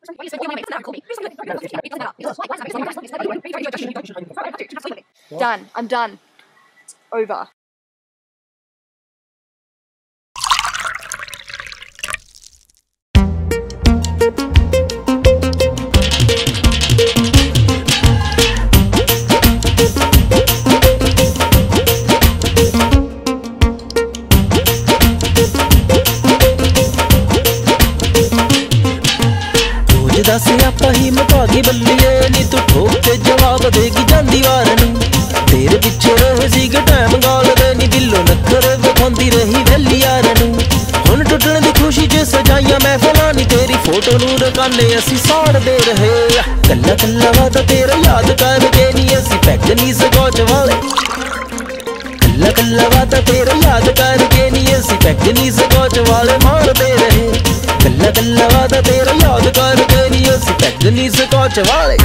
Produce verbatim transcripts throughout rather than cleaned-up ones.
Done. I'm done. It's over. दस आपा ही मकागी बल्लीए नी तू ठोक के जवाब देगी जांदी वार नूं तेरे पिछे रहे सीगे टाइम गाल दे नी दिलों नखरे विखांदी रही वैली यार नूं हुण टुटण दी खुशी च सजाइयां महफिलां नी तेरी फोटो नूं रकाने असीं साड़दे रहे कल्ला कल्ला वादा तेरा याद करके नी असीं पैग नी स्कॉच वाले कल्ला कल्ला वादा तेरा याद करके नी असीं पैग नी स्कॉच वाले मारदे रहे कल्ला कल्ला वादा तेरा याद करके नी असीं पैग नी स्कॉच वाले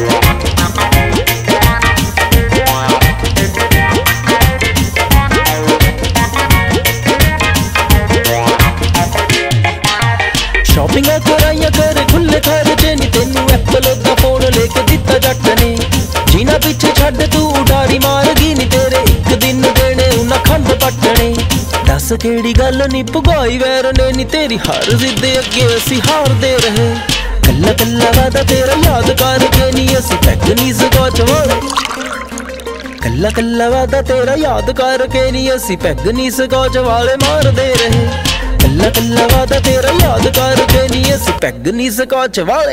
शॉपिंग कराइया कर खुले खर्चे नी तेनू एप्पल दा फोन लेके दिता जट ने जीना पिछे छड्ड तू उडारी मार गई नी तेरे एक दिन देने उन्हां खंड पटने दस केड़ी गल नी भुगाई वैर ने नी तेरी हर जिद अगे असीं हारदे रहे कल्ला कल्ला वादा तेरा याद करके नी असीं पैग नी स्कॉच वाले कल्ला कल्ला वादा तेरा याद करके नी असीं पैग नी स्कॉच वाले मारदे रहे कल्ला कल्ला वादा तेरा याद करके नी असीं पैग नी स्कॉच वाले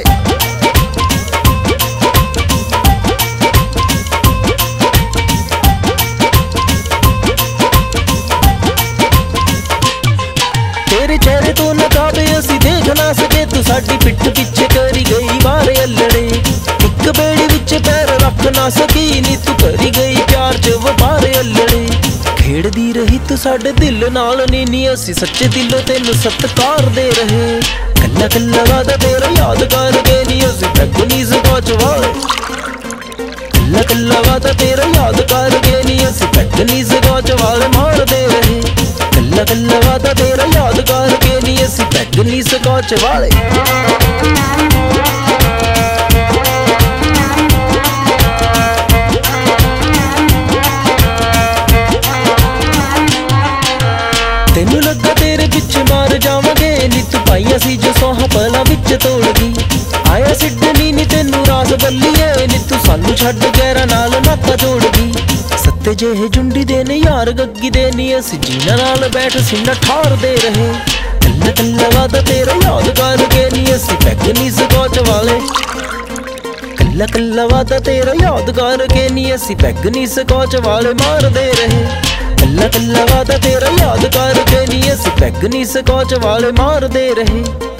तेरे चेहरे तो नकाब असीं देख ना सके तू साडी पिठ पिछे करी गई वारे अल्लड़े एक बेड़ी विच पैर रख ना सकी नी तू करी गई प्यार च वपारे अल्लड़े खेड़दी रही तू साडे दिल नाल नी नी असीं सच्चे दिलों तैनूं सत्कार दे रहे कल्ला कल्ला वादा तेरा याद करके नी असीं पैग नी स्कॉच वाले कल्ला कल्ला वादा तेरा याद करके नी असीं पैग नी स्कॉच वाले मारदे रहे कल्ला कल्ला वादा तेरा याद करके नी असीं पैग नी स्कॉच वाले तेनू लगा तेरे पिछे मार जावांगे नी तू पाइयां सी जो सौहां पलां विच तोड़ गई आया सिडनी नी तेनू रास बल्लीए नी तू सानू छड्ड गैरां नाल नाता जोड़ गई सत्ते जेहे जुंडी दे ने यार गग्गी दे नी असीं जीना नाल बैठ सीना ठारदे रहे कल्ला कल्ला वादा तेरा याद करके नी असीं पैग नी स्कॉच वाले कल्ला कल्ला वादा तेरा याद करके नी असीं पैग नी स्कॉच वाले मारदे रहे कल्ला कल्ला वादा तेरा याद करके नी असीं पैग नी स्कॉच वाले मारदे रहे।